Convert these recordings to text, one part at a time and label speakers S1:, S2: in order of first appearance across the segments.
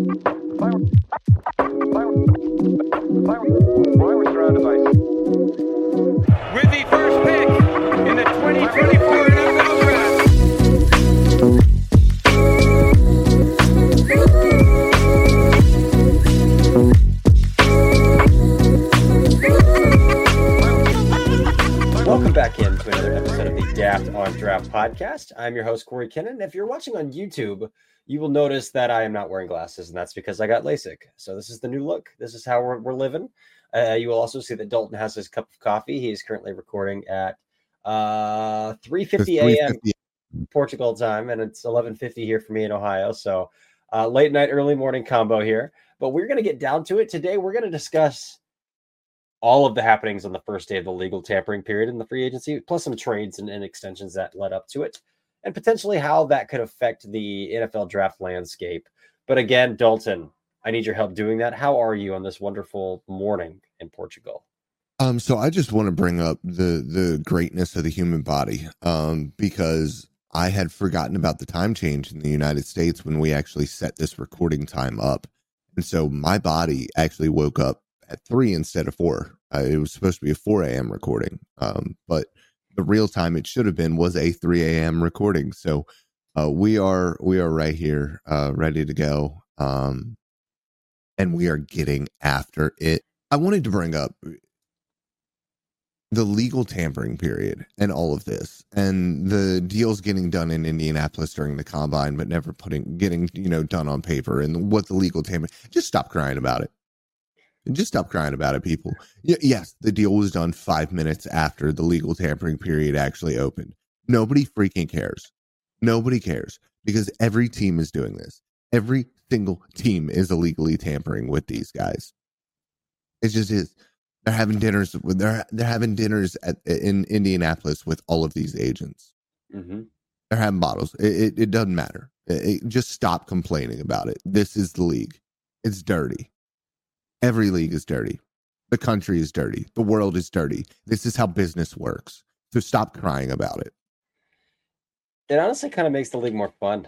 S1: With the first pick in the 2024 NFL Draft.
S2: Welcome back into another episode of the Daft on Draft podcast. I'm your host, Corey Kinnan. If you're watching on YouTube, you will notice that I am not wearing glasses, and that's because I got LASIK. So this is the new look. This is how we're living. You will also see that Dalton has his cup of coffee. He is currently recording at 3:50 a.m. Portugal time, and it's 11:50 here for me in Ohio. So late night, early morning combo here. But we're going to get down to it today. We're going to discuss all of the happenings on the first day of the legal tampering period in the free agency, plus some trades and extensions that led up to it, and potentially how that could affect the NFL draft landscape. But again, Dalton, I need your help doing that. How are you on this wonderful morning in Portugal?
S3: So I just want to bring up the greatness of the human body, because I had forgotten about the time change in the United States when we actually set this recording time up. And so my body actually woke up at 3 instead of 4. It was supposed to be a 4 a.m. recording, but the real time it should have been was a 3 a.m. recording. So we are right here, ready to go, and we are getting after it. I wanted to bring up the legal tampering period and all of this, and the deals getting done in Indianapolis during the combine, but never getting done on paper, and what the legal tampering. Just stop crying about it. Just stop crying about it, people. Yes, the deal was done 5 minutes after the legal tampering period actually opened. Nobody freaking cares. Nobody cares, because every team is doing this. Every single team is illegally tampering with these guys. It just is. They're having dinners. They're having dinners in Indianapolis with all of these agents. Mm-hmm. They're having bottles. It doesn't matter. Just stop complaining about it. This is the league. It's dirty. Every league is dirty. The country is dirty. The world is dirty. This is how business works. So stop crying about it.
S2: It honestly kind of makes the league more fun.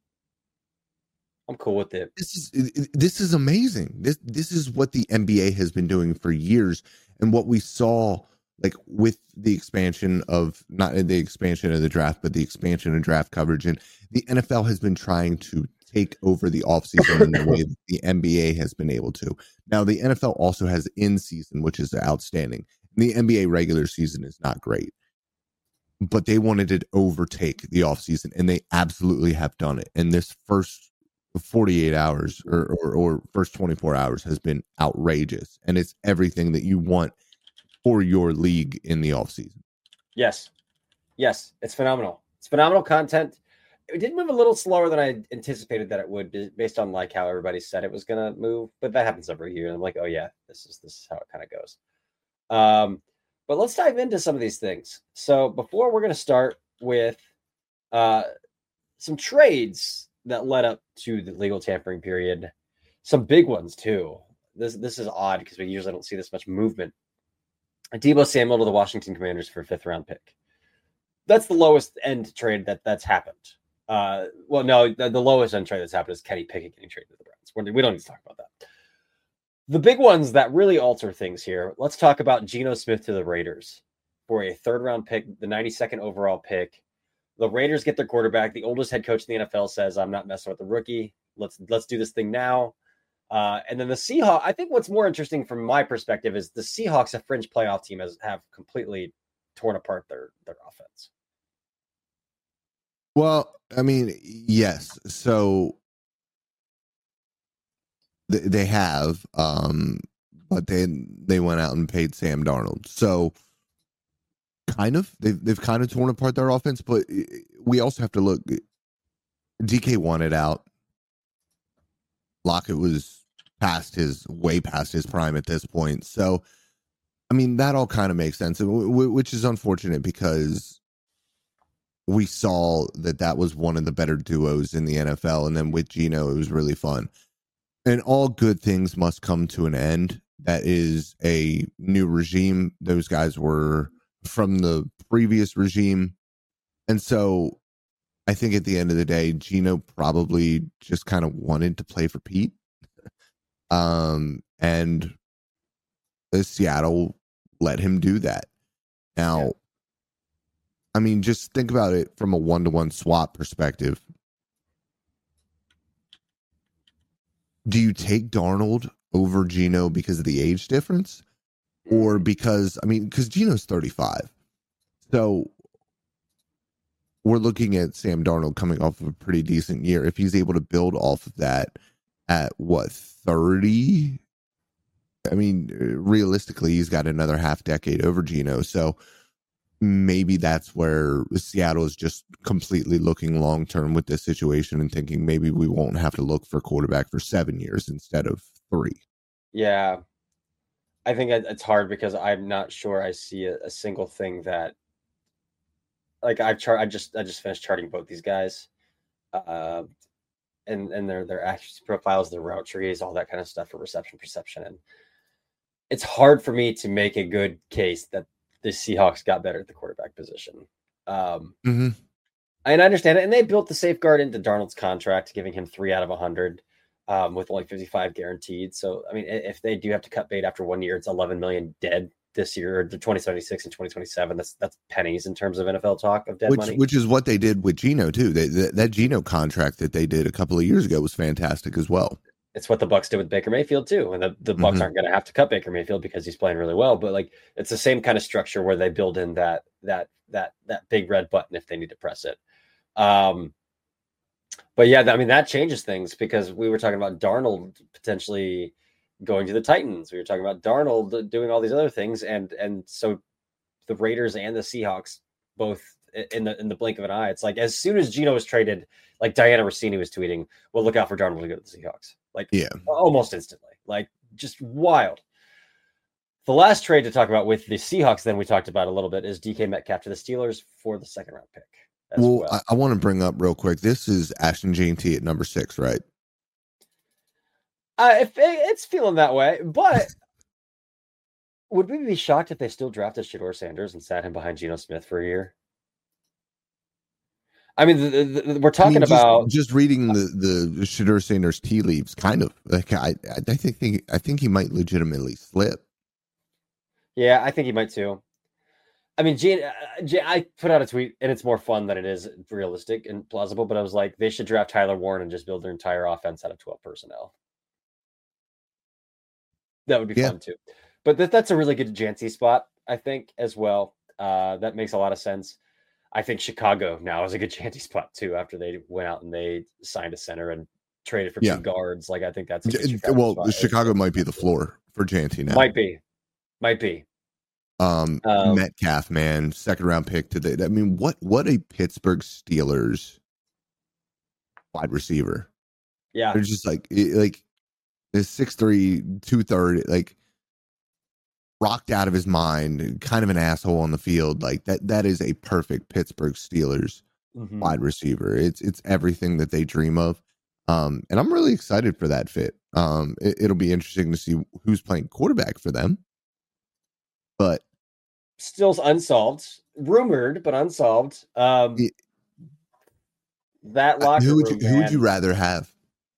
S2: I'm cool with it.
S3: This is amazing. This is what the NBA has been doing for years, and what we saw, like, with the expansion of, not the expansion of the draft, but the expansion of draft coverage, and the NFL has been trying to take over the offseason in the way that the NBA has been able to. Now, the NFL also has in-season, which is outstanding. The NBA regular season is not great, but they wanted to overtake the offseason, and they absolutely have done it. And this first 48 hours or first 24 hours has been outrageous, and it's everything that you want for your league in the offseason.
S2: Yes, it's phenomenal. It's phenomenal content. It did move a little slower than I anticipated that it would, based on like how everybody said it was going to move. But that happens every year. And I'm like, oh yeah, this is how it kind of goes. But let's dive into some of these things. So before, we're going to start with some trades that led up to the legal tampering period. Some big ones too. This is odd because we usually don't see this much movement. Deebo Samuel to the Washington Commanders for a 5th round pick. That's the lowest end trade that's happened. Well, no, the lowest end trade that's happened is Kenny Pickett getting traded to the Browns. We don't need to talk about that. The big ones that really alter things here. Let's talk about Geno Smith to the Raiders for a 3rd round pick, the 92nd overall pick. The Raiders get their quarterback. The oldest head coach in the NFL says, "I'm not messing with the rookie. Let's do this thing now." And then the Seahawks. I think what's more interesting from my perspective is the Seahawks, a fringe playoff team, have completely torn apart their offense.
S3: Well, I mean, yes. So they have, but they went out and paid Sam Darnold. So kind of, they've kind of torn apart their offense, but we also have to look. DK wanted out. Lockett was way past his prime at this point. So, I mean, that all kind of makes sense, which is unfortunate because we saw that was one of the better duos in the NFL. And then with Geno, it was really fun. And all good things must come to an end. That is a new regime. Those guys were from the previous regime. And so I think at the end of the day, Geno probably just kind of wanted to play for Pete. And Seattle let him do that. Now,
S2: Yeah.
S3: I mean, just think about it from a 1-to-1 swap perspective. Do you take Darnold over Geno because of the age difference? Or because Geno's 35. So we're looking at Sam Darnold coming off of a pretty decent year. If he's able to build off of that at 30? I mean, realistically, he's got another half decade over Geno. So maybe that's where Seattle is just completely looking long term with this situation and thinking maybe we won't have to look for quarterback for 7 years instead of 3.
S2: Yeah. I think it's hard because I'm not sure I see a single thing that, like, I just finished charting both these guys, and their accuracy profiles, their route trees, all that kind of stuff for reception perception, and it's hard for me to make a good case that the Seahawks got better at the quarterback position. And I understand it, and they built the safeguard into Darnold's contract, giving him 3 out of 100. With only 55 guaranteed. So, I mean, if they do have to cut bait after 1 year, it's 11 million dead this year, the 2076 and 2027. That's pennies in terms of NFL talk of dead money.
S3: Which is what they did with Geno too. That Geno contract that they did a couple of years ago was fantastic as well.
S2: It's what the Bucs did with Baker Mayfield too. And the Bucs aren't going to have to cut Baker Mayfield because he's playing really well. But like, it's the same kind of structure where they build in that big red button if they need to press it. But yeah, I mean, that changes things because we were talking about Darnold potentially going to the Titans. We were talking about Darnold doing all these other things. And so the Raiders and the Seahawks, both in the blink of an eye, it's like, as soon as Geno was traded, like Diana Rossini was tweeting, well, look out for Darnold to go to the Seahawks. Like, yeah, almost instantly, like just wild. The last trade to talk about with the Seahawks, then we talked about a little bit, is DK Metcalf to the Steelers for the 2nd round pick.
S3: Well, I want to bring up real quick. This is Ashton J&T at number 6, right?
S2: If it's feeling that way, but would we be shocked if they still drafted Shedeur Sanders and sat him behind Geno Smith for a year? I mean, we're talking about
S3: just reading the Shedeur Sanders tea leaves. Kind of like I think he might legitimately slip.
S2: Yeah, I think he might too. I mean, I put out a tweet, and it's more fun than it is realistic and plausible, but I was like, they should draft Tyler Warren and just build their entire offense out of 12 personnel. That would be fun too. But that's a really good Jancy spot, I think, as well. That makes a lot of sense. I think Chicago now is a good Jancy spot too, after they went out and they signed a center and traded for 2 guards. Like, I think that's a good
S3: Chicago might be the floor for Jancy now.
S2: Might be.
S3: Metcalf, man, 2nd round pick today. I mean, what a Pittsburgh Steelers wide receiver.
S2: Yeah,
S3: they're just like this 6'3", 230, like rocked out of his mind, kind of an asshole on the field. Like that is a perfect Pittsburgh Steelers wide receiver. It's everything that they dream of. And I'm really excited for that fit. It'll be interesting to see who's playing quarterback for them. But
S2: still unsolved, rumored, but unsolved. That locker
S3: who
S2: room,
S3: would you rather have?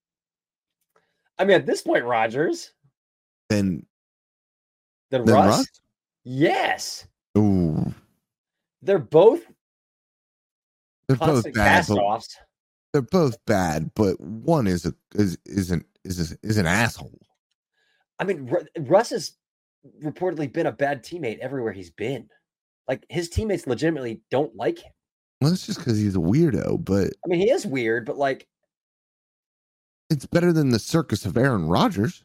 S2: I mean, at this point, Rodgers
S3: than
S2: Russ? Yes.
S3: Ooh.
S2: They're both
S3: bad.
S2: Cast-offs.
S3: They're both bad, but one is an asshole.
S2: I mean, Russ has reportedly been a bad teammate everywhere he's been. Like, his teammates legitimately don't like him.
S3: Well, that's just because he's a weirdo, but
S2: I mean, he is weird, but like,
S3: it's better than the circus of Aaron Rodgers.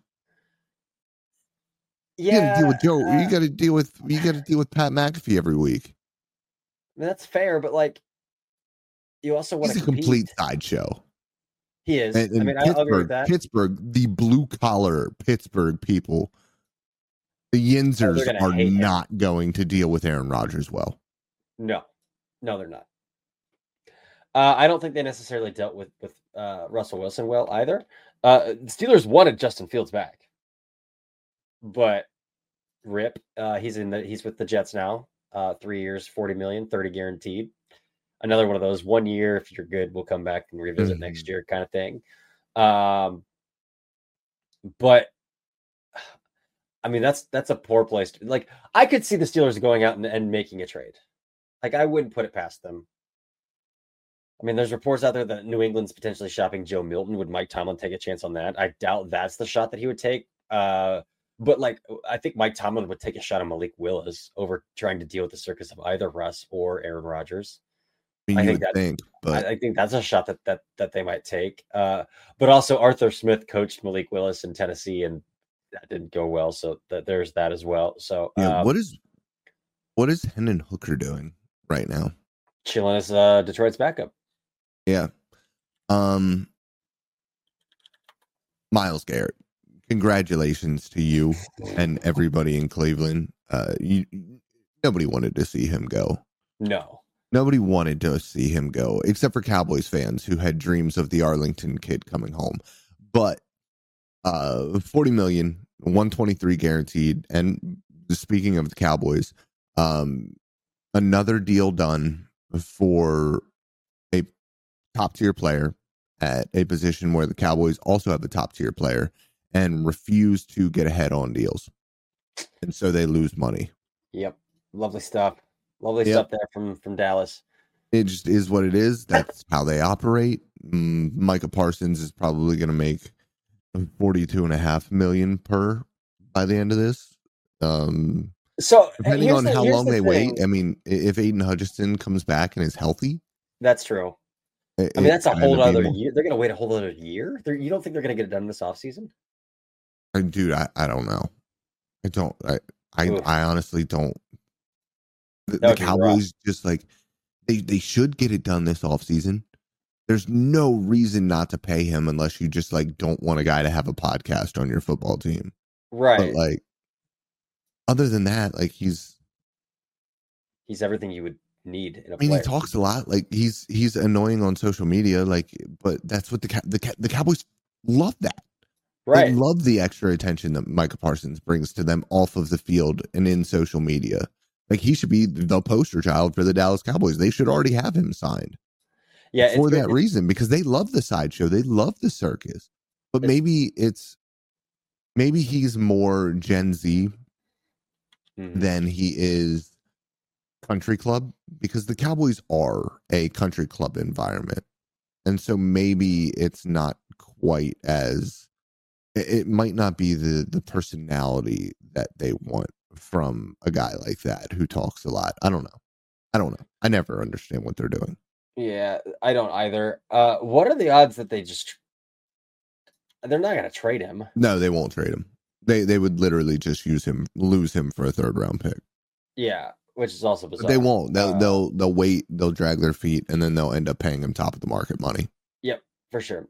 S2: Yeah,
S3: you got to deal with Joe. You got to deal with Pat McAfee every week.
S2: I mean, that's fair, but like, you also want to compete.
S3: He's a complete sideshow.
S2: He is.
S3: And
S2: I mean, I agree with that.
S3: Pittsburgh, the blue collar Pittsburgh people, the Yinzers are not going to deal with Aaron Rodgers well.
S2: No, they're not. I don't think they necessarily dealt with Russell Wilson well either. The Steelers wanted Justin Fields back, but rip. He's with the Jets now. 3 years, $40 million, 30 guaranteed. Another one of those 1 year, if you're good, we'll come back and revisit next year kind of thing. But I mean, that's a poor place. Like, I could see the Steelers going out and making a trade. Like, I wouldn't put it past them. I mean, there's reports out there that New England's potentially shopping Joe Milton. Would Mike Tomlin take a chance on that? I doubt that's the shot that he would take. But like, I think Mike Tomlin would take a shot on Malik Willis over trying to deal with the circus of either Russ or Aaron Rodgers.
S3: I mean,
S2: I think that's a shot that they might take. But also Arthur Smith coached Malik Willis in Tennessee, and that didn't go well. So there's that as well. So
S3: yeah, what is Hendon Hooker doing right now?
S2: Chilling as Detroit's backup.
S3: Yeah. Miles Garrett, congratulations to you and everybody in Cleveland. Nobody wanted to see him go.
S2: No.
S3: Nobody wanted to see him go, except for Cowboys fans who had dreams of the Arlington kid coming home. But $40 million, $123 guaranteed. And speaking of the Cowboys, another deal done for a top-tier player at a position where the Cowboys also have a top-tier player and refuse to get ahead on deals. And so they lose money.
S2: Yep. Lovely stuff. Lovely stuff there from Dallas.
S3: It just is what it is. That's how they operate. Micah Parsons is probably going to make $42.5 million per by the end of this.
S2: So
S3: depending on how long they wait, I mean, if Aiden Hutchinson comes back and is healthy,
S2: that's true. I mean, that's a whole other year. They're going to wait a whole other year. You don't think they're going to get it done this offseason?
S3: Dude, I don't know. I honestly don't. The Cowboys just like they should get it done this offseason. There's no reason not to pay him unless you just like don't want a guy to have a podcast on your football team.
S2: Right.
S3: But like other than that, like he's
S2: everything you would need in a
S3: player. He talks a lot. Like he's annoying on social media, like, but that's what the Cowboys love that.
S2: Right.
S3: They love the extra attention that Micah Parsons brings to them off of the field and in social media. Like he should be the poster child for the Dallas Cowboys. They should already have him signed.
S2: Yeah,
S3: for that reason, because they love the sideshow, they love the circus. But maybe he's more Gen Z than he is country club, because the Cowboys are a country club environment, and so maybe it's not quite as. It might not be the personality that they want from a guy like that who talks a lot. I don't know. I never understand what they're doing.
S2: Yeah, I don't either. What are the odds that they're not going to trade him?
S3: No, they won't trade him. They would literally just lose him for a 3rd round pick.
S2: Yeah, which is also bizarre.
S3: But they won't. They'll wait. They'll drag their feet, and then they'll end up paying him top of the market money.
S2: Yep, for sure.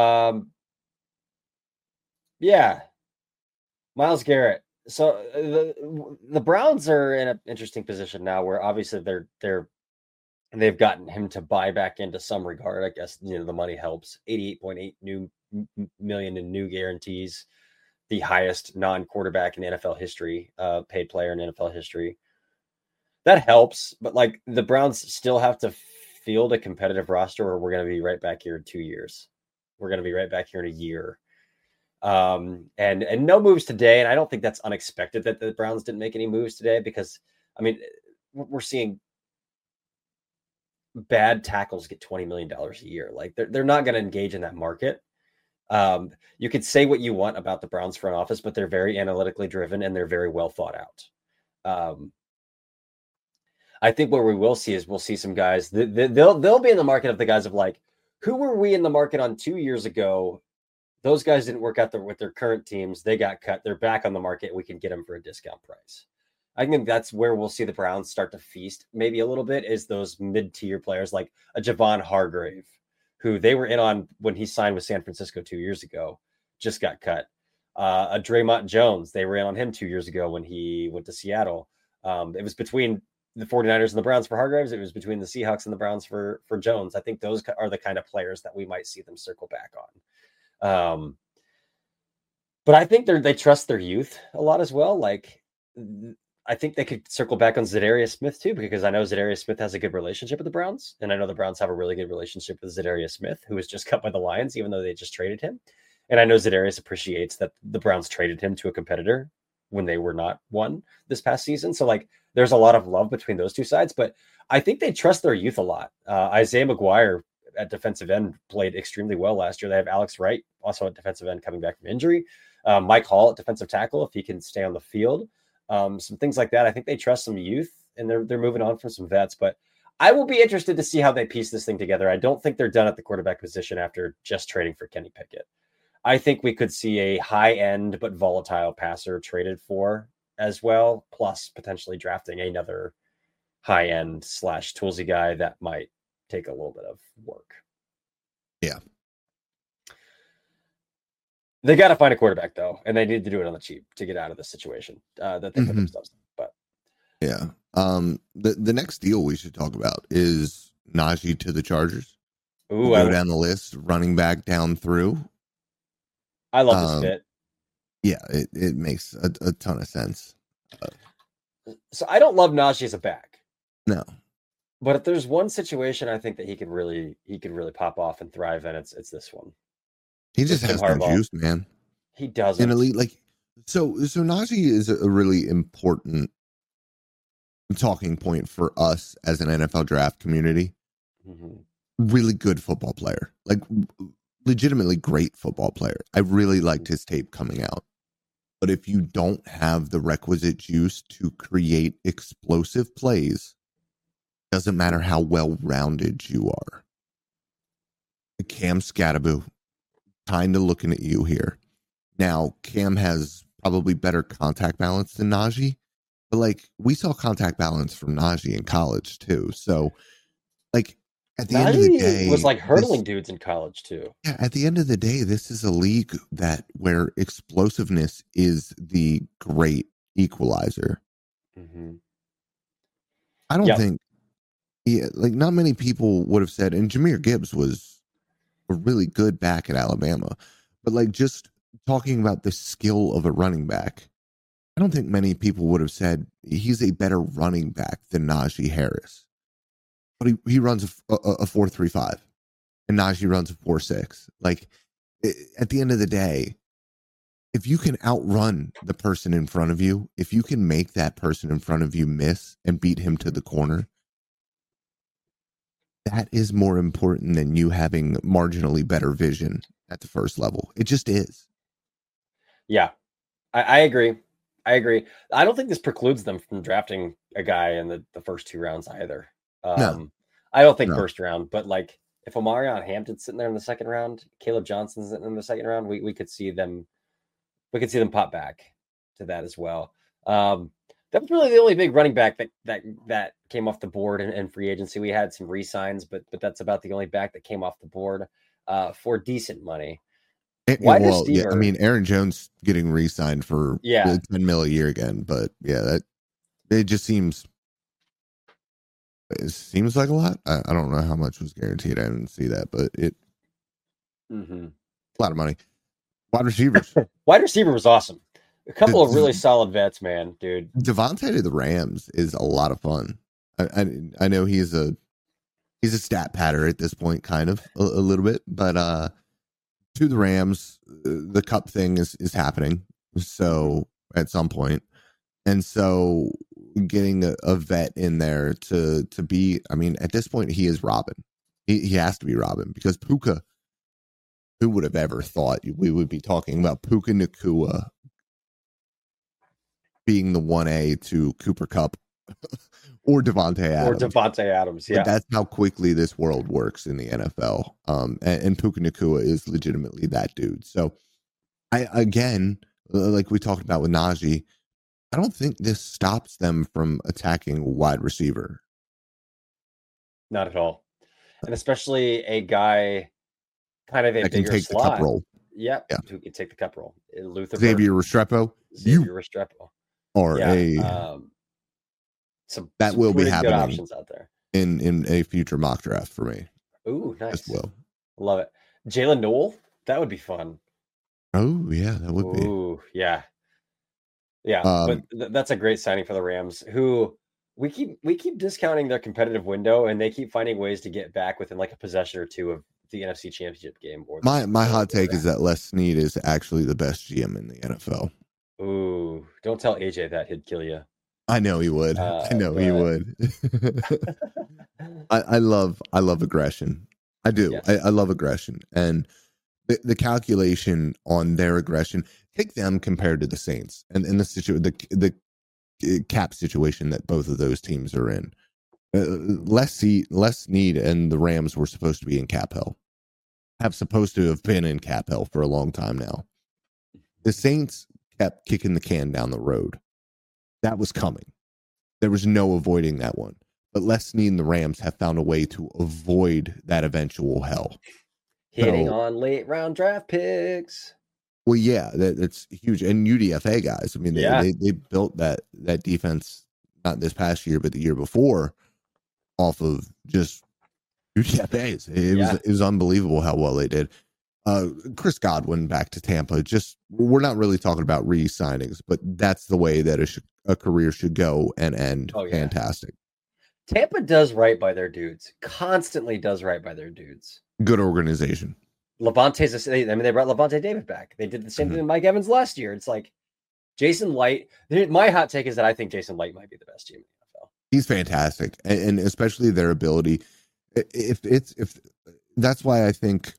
S2: Yeah, Myles Garrett. So the Browns are in an interesting position now, where obviously they've gotten him to buy back into some regard. I guess the money helps. $88.8 million in new guarantees, the highest non-quarterback in NFL history, paid player in NFL history. That helps, but like the Browns still have to field a competitive roster, or we're going to be right back here in 2 years. We're going to be right back here in a year. And no moves today. And I don't think that's unexpected that the Browns didn't make any moves today, because I mean, we're seeing bad tackles get $20 million a year. Like they're not going to engage in that market. You could say what you want about the Browns front office, but they're very analytically driven and they're very well thought out. I think what we will see is we'll see some guys they'll be in the market of the guys of like, who were we in the market on 2 years ago? Those guys didn't work out with their current teams. They got cut. They're back on the market. We can get them for a discount price. I think that's where we'll see the Browns start to feast maybe a little bit, is those mid-tier players like a Javon Hargrave, who they were in on when he signed with San Francisco 2 years ago, just got cut. A Draymond Jones, they were in on him 2 years ago when he went to Seattle. It was between the 49ers and the Browns for Hargraves. It was between the Seahawks and the Browns for Jones. I think those are the kind of players that we might see them circle back on. But I think they trust their youth a lot as well. Like, I think they could circle back on Zadarius Smith too, because I know Zadarius Smith has a good relationship with the Browns, and I know the Browns have a really good relationship with Zadarius Smith, who was just cut by the Lions, even though they just traded him. And I know Zadarius appreciates that the Browns traded him to a competitor. when they were not one this past season. So like there's a lot of love between those two sides, but I think they trust their youth a lot. Isaiah McGuire at defensive end played extremely well last year. They have Alex Wright also at defensive end coming back from injury. Mike Hall at defensive tackle, if he can stay on the field. Some things like that. I think they trust some youth, and they're moving on from some vets, but I will be interested to see how they piece this thing together. I don't think they're done at the quarterback position after just trading for Kenny Pickett. I think we could see a high-end but volatile passer traded for as well, plus potentially drafting another high-end / toolsy guy that might take a little bit of work.
S3: Yeah.
S2: They got to find a quarterback, though, and they need to do it on the cheap to get out of the situation that they put themselves in. But
S3: yeah. The next deal we should talk about is Najee to the Chargers.
S2: Ooh,
S3: go down the list, running back down through.
S2: I love this fit.
S3: Yeah, it makes a ton of sense.
S2: So I don't love Najee as a back.
S3: No.
S2: But if there's one situation I think that he could really pop off and thrive in, it's this one.
S3: He just has no juice, man.
S2: He doesn't.
S3: In elite, like so Najee is a really important talking point for us as an NFL draft community.
S2: Mm-hmm.
S3: Really good football player, like legitimately great football player. I really liked his tape coming out. But if you don't have the requisite juice to create explosive plays, doesn't matter how well-rounded you are. Cam Scatterbo, kind of looking at you here. Now, Cam has probably better contact balance than Najee, but like we saw contact balance from Najee in college too. So, like at the end of the day,
S2: was like hurdling dudes in college too.
S3: Yeah, at the end of the day, this is a league where explosiveness is the great equalizer.
S2: Mm-hmm.
S3: I don't think, like not many people would have said, and Jahmyr Gibbs was a really good back at Alabama, but like just talking about the skill of a running back, I don't think many people would have said he's a better running back than Najee Harris. But he runs a 4.35, and Najee runs a 4.6. Like at the end of the day, if you can outrun the person in front of you, if you can make that person in front of you miss and beat him to the corner, that is more important than you having marginally better vision at the first level. It just is. Yeah,
S2: I agree. I don't think this precludes them from drafting a guy in the first 2 rounds either.
S3: No.
S2: I don't think first round, but like if Omarion Hampton's sitting there in the second round, Caleb Johnson's sitting in the second round, we could see them. We could see them pop back to that as well. That was really the only big running back that came off the board in free agency. We had some re-signs, but that's about the only back that came off the board for decent money.
S3: Receiver, I mean, Aaron Jones getting re-signed for $10 million a year again, but it just seems like a lot. I don't know how much was guaranteed. I didn't see that, but a lot of money. Wide receivers.
S2: Wide receiver was awesome. A couple of really solid vets, man, dude.
S3: Devontae to the Rams is a lot of fun. I know he's a stat patter at this point, kind of a little bit, but to the Rams, the Cup thing is happening. So at some point, and so getting a vet in there to be, I mean, at this point he is Robin. He has to be Robin because Puka. Who would have ever thought we would be talking about Puka Nacua being the 1A to Cooper Kupp or Devontae Adams?
S2: Yeah.
S3: But that's how quickly this world works in the NFL. And Puka Nacua is legitimately that dude. So like we talked about with Najee, I don't think this stops them from attacking wide receiver.
S2: Not at all. And especially a guy kind of a bigger
S3: take
S2: slot.
S3: The cup role.
S2: Yep. Yeah. Who can take the cup role. Luther
S3: Xavier Restrepo. Or
S2: some
S3: that will be happening
S2: options out there
S3: in a future mock draft for me.
S2: Ooh, nice.
S3: Well,
S2: love it. Jalen Noel, that would be fun.
S3: Oh yeah, that would be.
S2: Ooh, yeah. But that's a great signing for the Rams, who we keep discounting their competitive window, and they keep finding ways to get back within like a possession or two of the NFC Championship game. Or
S3: my hot take is that Les Snead is actually the best GM in the NFL.
S2: Ooh, Don't tell AJ that, he'd kill you.
S3: I know he would. I know he
S2: but-
S3: would. I love aggression. I do.
S2: Yes.
S3: I love aggression, and the calculation on their aggression. Take them compared to the Saints, and in the cap situation that both of those teams are in. Les Snead and the Rams were supposed to be in cap hell. Have supposed to have been in cap hell for a long time now. The Saints kept kicking the can down the road. That was coming. There was no avoiding that one. But Les Snead and the Rams have found a way to avoid that eventual hell.
S2: Hitting
S3: So-
S2: on late round draft picks.
S3: Well, yeah, that's huge. And UDFA guys, I mean, they built that defense not this past year, but the year before, off of just UDFAs. It was unbelievable how well they did. Chris Godwin back to Tampa. Just we're not really talking about re-signings, but that's the way that a career should go and end.
S2: Oh, yeah.
S3: Fantastic.
S2: Tampa does right by their dudes. Constantly does right by their dudes.
S3: Good organization.
S2: They brought Levante David back. They did the same thing with Mike Evans last year. It's like Jason Light. My hot take is that I think Jason Light might be the best team in the NFL.
S3: He's fantastic, and especially their ability. If that's why I think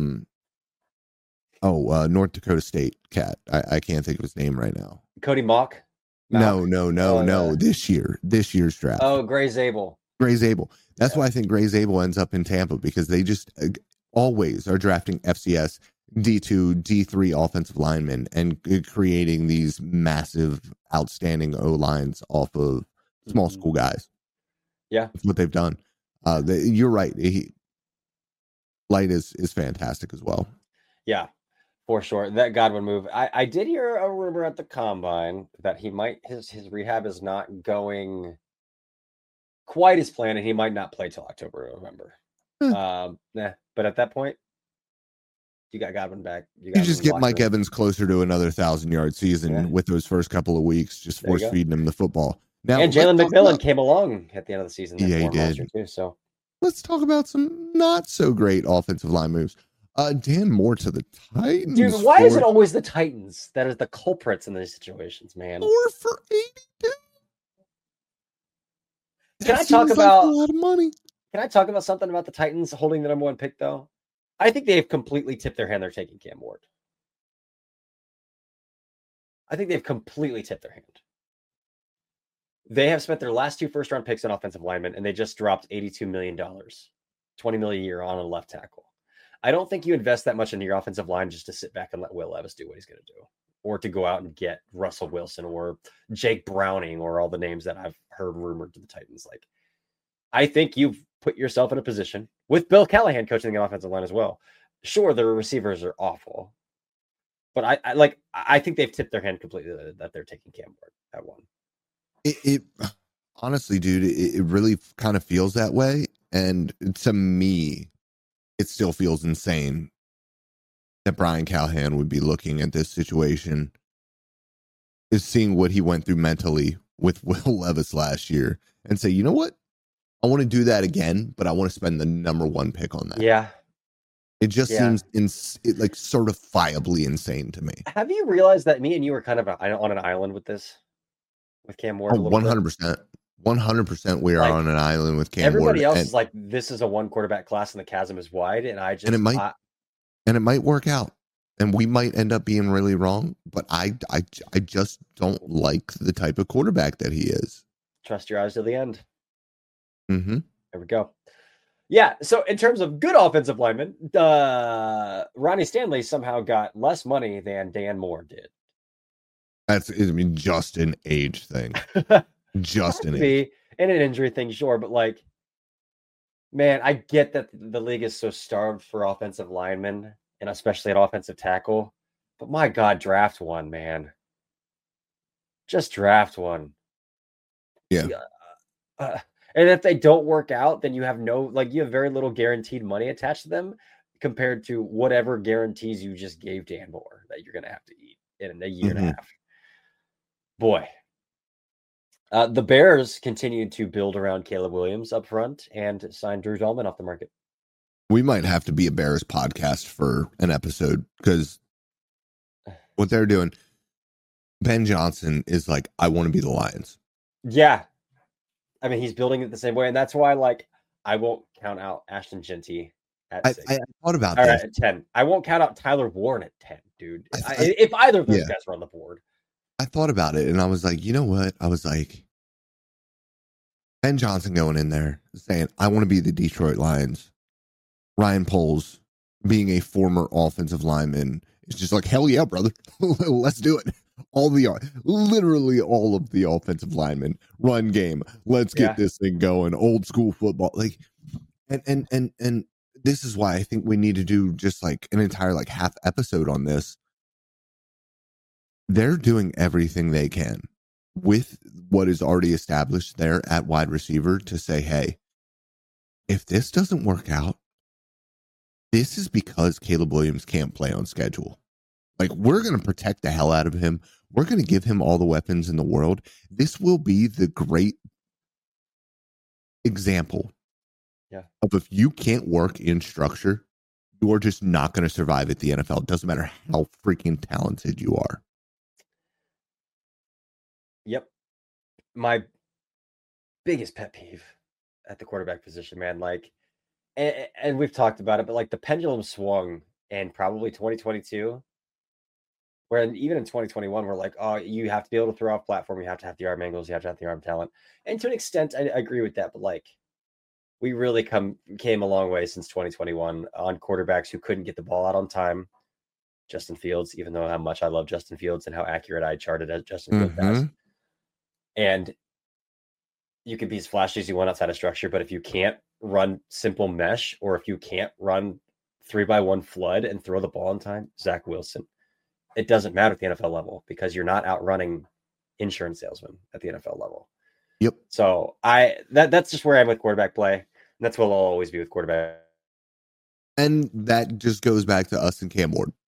S3: North Dakota State cat. I can't think of his name right now.
S2: Cody Mock.
S3: No. This year's draft.
S2: Oh, Gray Zabel.
S3: Gray Zabel. That's why I think Gray Zabel ends up in Tampa, because they just always are drafting FCS D2, D3 offensive linemen and creating these massive, outstanding O lines off of small school guys.
S2: Yeah,
S3: that's what they've done. You're right. Light is fantastic as well.
S2: Yeah, for sure. That Godwin move. I did hear a rumor at the combine that he might his rehab is not going quite as planned, and he might not play till October or November. But at that point, you got Godwin back.
S3: You just get Mike Evans closer to another 1,000-yard season with those first couple of weeks, just force feeding him the football. Now,
S2: and Jalen McMillan came along at the end of the season.
S3: Yeah, he did.
S2: Too, so
S3: let's talk about some not so great offensive line moves. Dan Moore to the Titans.
S2: Dude, why is it always the Titans that are the culprits in these situations, man?
S3: 4 for 82.
S2: Can I talk about
S3: a lot of money?
S2: Can I talk about something about the Titans holding the number 1 pick, though? I think they've completely tipped their hand. They're taking Cam Ward. I think they've completely tipped their hand. They have spent their last 2 first-round picks on offensive linemen, and they just dropped $82 million, $20 million a year on a left tackle. I don't think you invest that much into your offensive line just to sit back and let Will Levis do what he's going to do, or to go out and get Russell Wilson or Jake Browning or all the names that I've heard rumored to the Titans. Like, I think you've put yourself in a position with Bill Callahan coaching the offensive line as well. Sure, their receivers are awful, but I think they've tipped their hand completely that they're taking Cam Ward at 1.
S3: It honestly, dude, it really kind of feels that way. And to me, it still feels insane that Brian Callahan would be looking at this situation, is seeing what he went through mentally with Will Levis last year, and say, you know what? I want to do that again, but I want to spend the number 1 pick on that.
S2: Yeah.
S3: It just seems like certifiably insane to me.
S2: Have you realized that me and you were kind of on an island with this? With Cam Ward?
S3: 100%. 100% we are on an island with Cam Ward.
S2: Everybody else is like, this is a 1 quarterback class and the chasm is wide. And
S3: it might work out. And we might end up being really wrong, but I just don't like the type of quarterback that he is.
S2: Trust your eyes till the end.
S3: Mm-hmm.
S2: There we go. Yeah, so in terms of good offensive linemen, Ronnie Stanley somehow got less money than Dan Moore did.
S3: Just an age thing. Just an age.
S2: And an injury thing, sure, but like, man, I get that the league is so starved for offensive linemen, and especially at offensive tackle, but my God, draft one, man. Just draft one.
S3: Yeah.
S2: And if they don't work out, then you have you have very little guaranteed money attached to them compared to whatever guarantees you just gave Dan Moore that you're going to have to eat in a year and a half. Boy. The Bears continued to build around Caleb Williams up front and signed Drew Dalman off the market.
S3: We might have to be a Bears podcast for an episode, because what they're doing, Ben Johnson is like, I want to be the Lions.
S2: Yeah. I mean, he's building it the same way. And that's why, like, I won't count out Ashton Genty at
S3: I
S2: 6.
S3: I thought about
S2: All
S3: this.
S2: right, at 10. I won't count out Tyler Warren at 10, dude. If either of those
S3: yeah.
S2: guys are on the board.
S3: I thought about it and I was like, you know what? I was like, Ben Johnson going in there saying, I want to be the Detroit Lions. Ryan Poles, being a former offensive lineman, is just like, hell yeah, brother. Let's do it. Literally all of the offensive linemen, run game. Let's get this thing going. Old school football. Like, and this is why I think we need to do just like an entire like half episode on this. They're doing everything they can with what is already established there at wide receiver to say, hey, if this doesn't work out, this is because Caleb Williams can't play on schedule. Like, we're going to protect the hell out of him. We're going to give him all the weapons in the world. This will be the great example of if you can't work in structure, you are just not going to survive at the NFL. It doesn't matter how freaking talented you are.
S2: Yep. My biggest pet peeve at the quarterback position, man. Like, and we've talked about it, but like the pendulum swung in probably 2022, where even in 2021, we're like, oh, you have to be able to throw off platform. You have to have the arm angles. You have to have the arm talent. And to an extent, I agree with that. But like, we really came a long way since 2021 on quarterbacks who couldn't get the ball out on time. Justin Fields, even though how much I love Justin Fields and how accurate I charted as Justin Fields as. And you can be as flashy as you want outside of structure, but if you can't run simple mesh, or if you can't run 3-by-1 flood and throw the ball in time, Zach Wilson, it doesn't matter at the NFL level because you're not outrunning insurance salesmen at the NFL level.
S3: Yep.
S2: So that's just where I am with quarterback play. And that's what I'll always be with quarterback.
S3: And that just goes back to us and Cam Ward.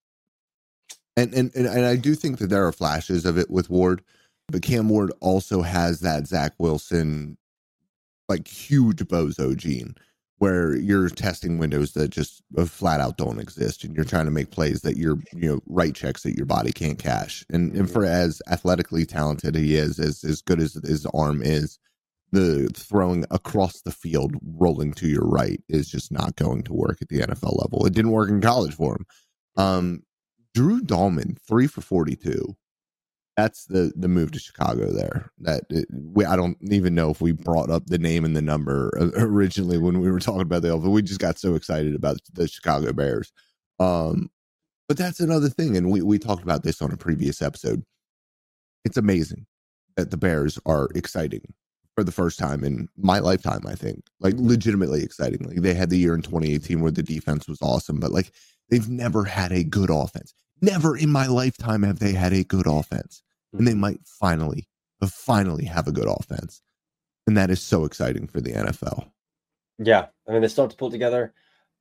S3: And I do think that there are flashes of it with Ward, but Cam Ward also has that Zach Wilson, like, huge bozo gene where you're testing windows that just flat out don't exist, and you're trying to make plays that you're, write checks that your body can't cash. And for as athletically talented he is, as good as his arm is, the throwing across the field, rolling to your right is just not going to work at the NFL level. It didn't work in college for him. Drew Dahlman, 3 for 42. That's the move to Chicago there. I don't even know if we brought up the name and the number originally when we were talking about the offense. We just got so excited about the Chicago Bears. But that's another thing. And we talked about this on a previous episode. It's amazing that the Bears are exciting for the first time in my lifetime, I think. Like, legitimately exciting. Like, they had the year in 2018 where the defense was awesome, but like, they've never had a good offense. Never in my lifetime have they had a good offense. And they might finally have a good offense. And that is so exciting for the NFL.
S2: Yeah. I mean, they still have to pull together.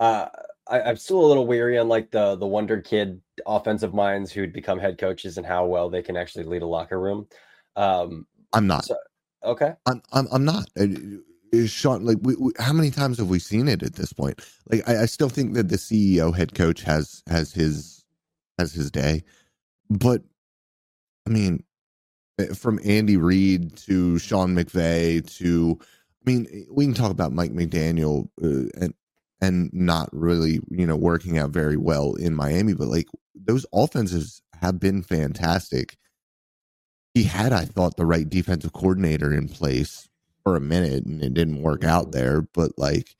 S2: I'm still a little weary on like the wonder kid offensive minds who'd become head coaches and how well they can actually lead a locker room.
S3: I'm not.
S2: Okay.
S3: I'm not. Sean, like, we how many times have we seen it at this point? Like, I still think that the CEO head coach has his day, but I mean, from Andy Reid to Sean McVay to, I mean, we can talk about Mike McDaniel and not really, working out very well in Miami, but like, those offenses have been fantastic. He had, I thought, the right defensive coordinator in place for a minute, and it didn't work out there. But like,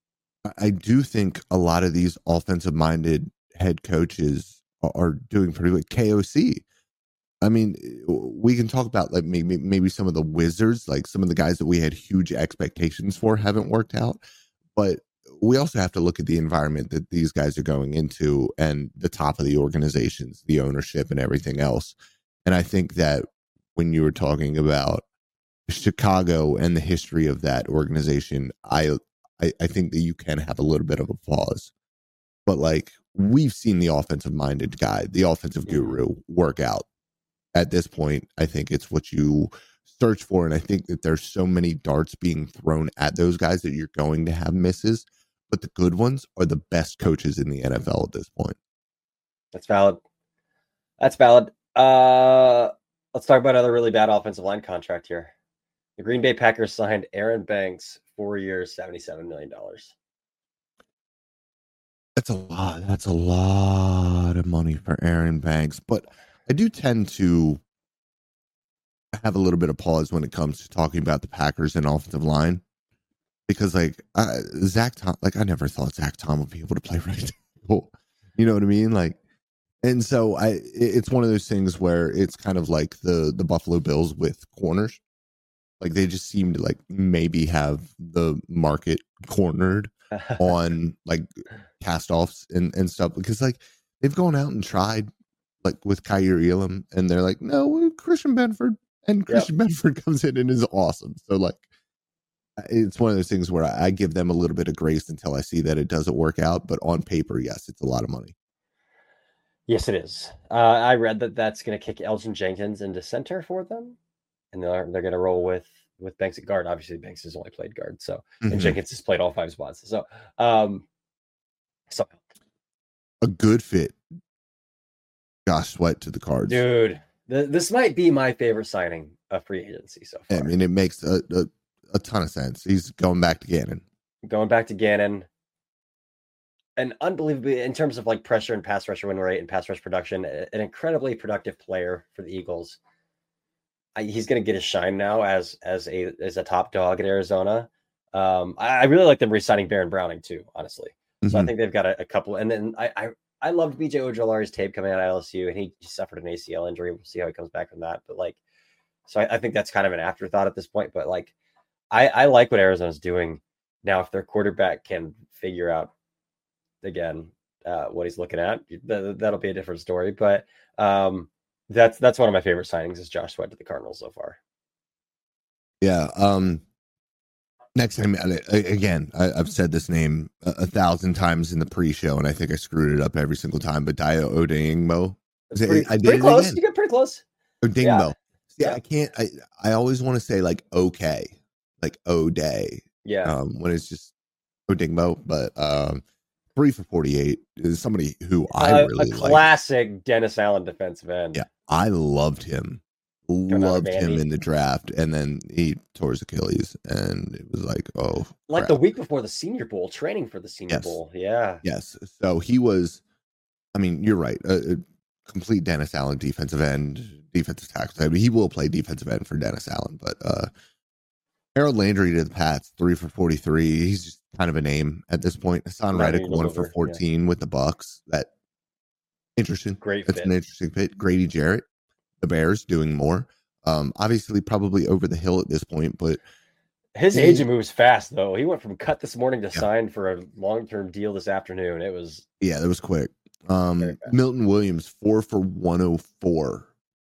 S3: I do think a lot of these offensive minded head coaches are doing pretty good. KOC. I mean, we can talk about like maybe some of the Wizards, like some of the guys that we had huge expectations for haven't worked out. But we also have to look at the environment that these guys are going into and the top of the organizations, the ownership and everything else. And I think that when you were talking about Chicago and the history of that organization, I think that you can have a little bit of a pause. But like, we've seen the offensive minded guy, the offensive guru, work out. At this point, I think it's what you search for. And I think that there's so many darts being thrown at those guys that you're going to have misses. But the good ones are the best coaches in the NFL at this point.
S2: That's valid. Let's talk about another really bad offensive line contract here. The Green Bay Packers signed Aaron Banks, 4 years, $77 million.
S3: That's a lot. That's a lot of money for Aaron Banks. But I do tend to have a little bit of pause when it comes to talking about the Packers and offensive line. Because Zach Tom, I never thought Zach Tom would be able to play right tackle. You know what I mean? And so it's one of those things where it's kind of like the Buffalo Bills with corners. They just seem to maybe have the market cornered on cast-offs and stuff, because they've gone out and tried with Kaiir Elam, and they're like, no, Christian Benford, and Christian Benford comes in and is awesome. So it's one of those things where I give them a little bit of grace until I see that it doesn't work out. But on paper, yes, it's a lot of money.
S2: Yes, it is. I read that that's going to kick Elgin Jenkins into center for them, and they're going to roll with Banks at guard. Obviously, Banks has only played guard, so and Jenkins has played all 5 spots. So,
S3: a good fit. Josh Sweat to the Cards,
S2: dude. This might be my favorite signing of free agency so far.
S3: I mean, it makes a ton of sense. He's going back to Gannon. And unbelievably, in terms of pressure and pass rusher win rate and pass rush production, an incredibly productive player for the Eagles. He's going to get his shine now as a top dog in Arizona. I really like them re-signing Baron Browning too, honestly. So I think they've got a couple. And then I loved BJ Ojolari's tape coming out of LSU, and he suffered an ACL injury. We'll see how he comes back from that. But so I think that's kind of an afterthought at this point. But I like what Arizona's doing now. If their quarterback can figure out again what he's looking at, that'll be a different story. But that's one of my favorite signings is Josh Sweat to the Cardinals so far. Yeah. Next time, again, I've said this name 1,000 times in the pre-show, and I think I screwed it up every single time. But Dayo Odeyingbo.
S2: Pretty close. You get pretty close.
S3: Odeyingbo. Yeah, I can't. I always want to say okay, O'Day.
S2: Yeah.
S3: When it's just Odeyingbo, but 3 for 48 is somebody who I really like.
S2: A classic Dennis Allen defensive end.
S3: Yeah, I loved him. Loved him in the draft, and then he tore his Achilles, and it was crap.
S2: The week before the Senior Bowl, training for the Senior Bowl. Yeah.
S3: Yes. So he was. I mean, you're right. A complete Dennis Allen defensive tackle. I mean, he will play defensive end for Dennis Allen, but Harold Landry to the Pats, 3 for 43. He's just kind of a name at this point. Hassan Reddick, 1 for 14 with the Bucks. That interesting. That's an interesting fit. Grady Jarrett, the Bears, doing more. Obviously, probably over the hill at this point, but
S2: his agent moves fast though. He went from cut this morning to sign for a long-term deal this afternoon. It was
S3: that was quick. Milton Williams, 4 for 104.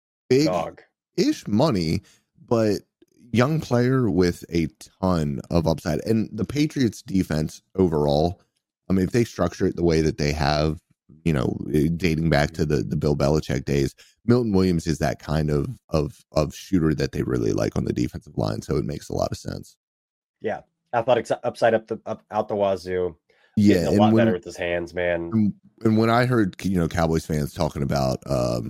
S3: Big-ish money, but young player with a ton of upside. And the Patriots defense overall, I mean, if they structure it the way that they have, dating back to the Bill Belichick days, Milton Williams is that kind of shooter that they really like on the defensive line. So it makes a lot of sense.
S2: Yeah. Athletic upside out the wazoo.
S3: Yeah.
S2: A lot better with his hands, man.
S3: And when I heard, Cowboys fans talking about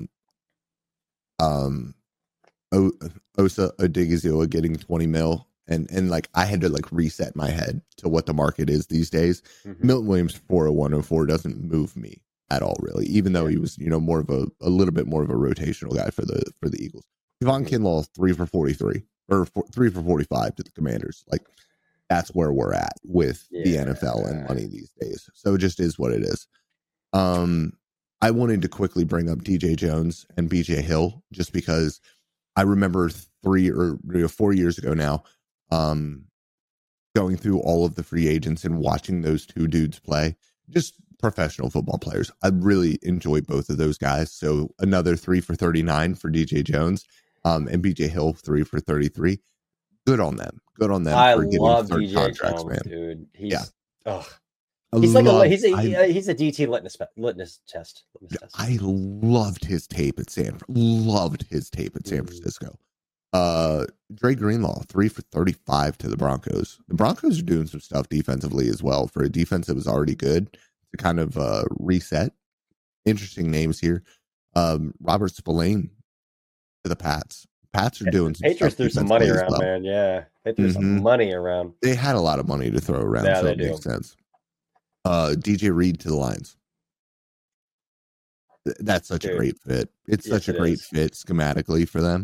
S3: Osa Odigizua getting 20 mil, and I had to reset my head to what the market is these days. Milton Williams 40104 doesn't move me at all, really, even though he was more of a little bit more of a rotational guy for the Eagles. Javon Kinlaw 3 for 43 or 3 for 45 to the Commanders. That's where we're at with the NFL and money these days. So it just is what it is. I wanted to quickly bring up DJ Jones and BJ Hill just because I remember 3 or 4 years ago now, going through all of the free agents and watching those two dudes play, just professional football players. I really enjoy both of those guys. So another 3 for 39 for DJ Jones, and BJ Hill 3 for 33. Good on them.
S2: I
S3: for getting
S2: love
S3: third
S2: DJ
S3: contracts,
S2: Jones,
S3: man.
S2: Dude. He's a DT litmus test.
S3: I loved his tape at Sanford. San Francisco. Dre Greenlaw, 3 for 35 to the Broncos. The Broncos are doing some stuff defensively as well for a defense that was already good to kind of reset. Interesting names here. Robert Spillane, to the Pats. Pats are doing some
S2: Patriots
S3: stuff
S2: threw some money
S3: defensively as
S2: around,
S3: well.
S2: man. Yeah, they threw some
S3: Mhm.
S2: money around.
S3: They had a lot of money to throw around,
S2: Yeah,
S3: so
S2: they
S3: it makes
S2: do.
S3: sense. DJ Reed to the Lions. That's such a
S2: Dude.
S3: great fit. It's
S2: Yes,
S3: such a
S2: it
S3: great
S2: is.
S3: fit schematically for them.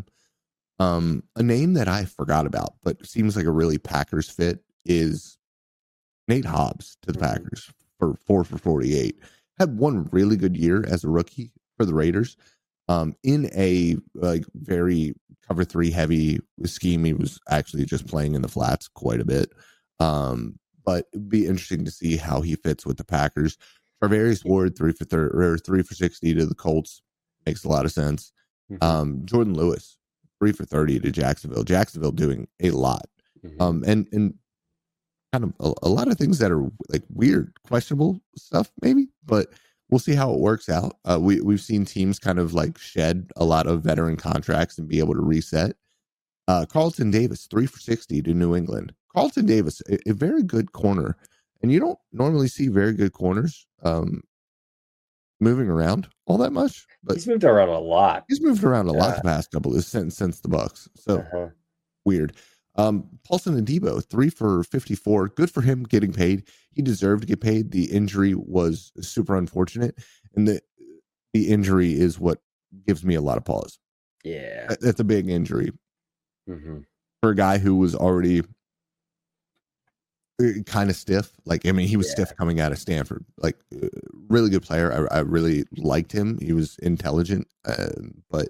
S3: A name that I forgot about, but seems like a really Packers fit is Nate Hobbs to the
S2: Mhm.
S3: Packers for 4 for 48. Had one really good year as a rookie for the Raiders. In a like very cover 3 heavy scheme, he was actually just playing in the flats quite a bit. But it'd be interesting to see how he fits with the Packers. Tarvarius Ward 3 for 30 or 3 for 60 to the Colts makes a lot of sense.
S2: Mhm.
S3: Jordan Lewis 3 for 30 to Jacksonville. Jacksonville doing a lot.
S2: Mhm.
S3: And kind of a lot of things that are like weird, questionable stuff, maybe, but we'll see how it works out. We've seen teams kind of like shed a lot of veteran contracts and be able to reset. Carlton Davis, 3 for 60 to New England. Carlton Davis, a very good corner, and you don't normally see very good corners moving around all that much, but
S2: He's moved around a lot.
S3: he's moved around a lot
S2: Yeah.
S3: the past couple of since the Bucks. So
S2: Uh-huh.
S3: weird. Paulson Adebo, 3 for 54. Good for him getting paid. He deserved to get paid. The injury was super unfortunate, and the injury is what gives me a lot of pause.
S2: Yeah.
S3: That's a big injury
S2: Mhm.
S3: for a guy who was already kind of stiff. Like, I mean, he was stiff coming out of Stanford. Like, really good player. I really liked him. He was intelligent, but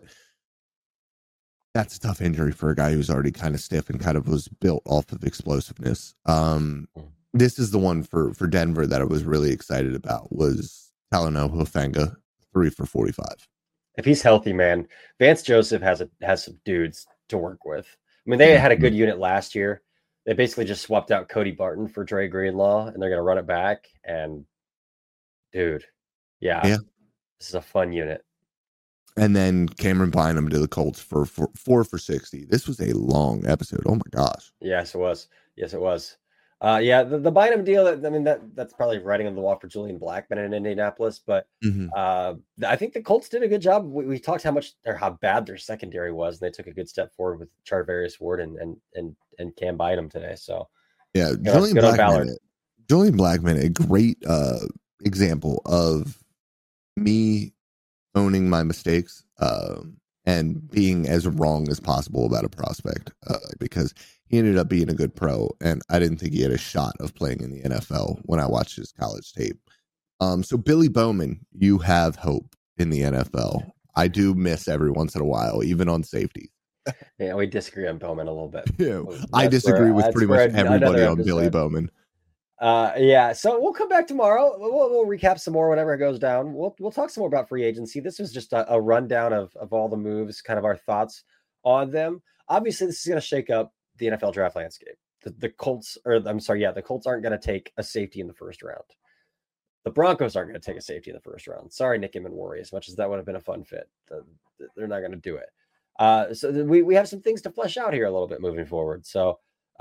S3: that's a tough injury for a guy who's already kind of stiff and kind of was built off of explosiveness. This is the one for Denver that I was really excited about was Talanoa Hufanga, 3 for 45.
S2: If he's healthy, man, Vance Joseph has some dudes to work with. I mean, they had a good unit last year. They basically just swapped out Cody Barton for Dre Greenlaw, and they're going to run it back. And dude, yeah, this is a fun unit.
S3: And then Cameron Bynum to the Colts for 4 for 60. This was a long episode. Oh my gosh.
S2: Yes, it was. Yes, it was. Yeah, the Bynum deal. That's probably writing on the wall for Julian Blackmon in Indianapolis. But I think the Colts did a good job. We talked how bad their secondary was, and they took a good step forward with Charvarius Ward and Cam Bynum today. So
S3: yeah,
S2: good on Ballard.
S3: Julian Blackmon, a great example of me owning my mistakes and being as wrong as possible about a prospect because he ended up being a good pro, and I didn't think he had a shot of playing in the NFL when I watched his college tape. So Billy Bowman, you have hope in the NFL. I do miss every once in a while, even on safety.
S2: Yeah, we disagree on Bowman a little bit.
S3: Yeah, I disagree with pretty much everybody on Billy Bowman.
S2: Yeah, so we'll come back tomorrow. We'll recap some more whenever it goes down. We'll talk some more about free agency. This was just a rundown of all the moves, kind of our thoughts on them. Obviously, this is going to shake up the NFL draft landscape. The Colts aren't going to take a safety in the first round. The Broncos aren't going to take a safety in the first round. Sorry, Nick Emenwari, as much as that would have been a fun fit. They're not going to do it. So we have some things to flesh out here a little bit moving forward. So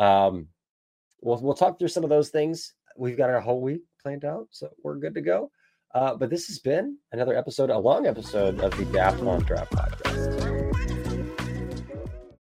S2: we'll talk through some of those things. We've got our whole week planned out, so we're good to go. But this has been a long episode of the Daft on Draft Podcast.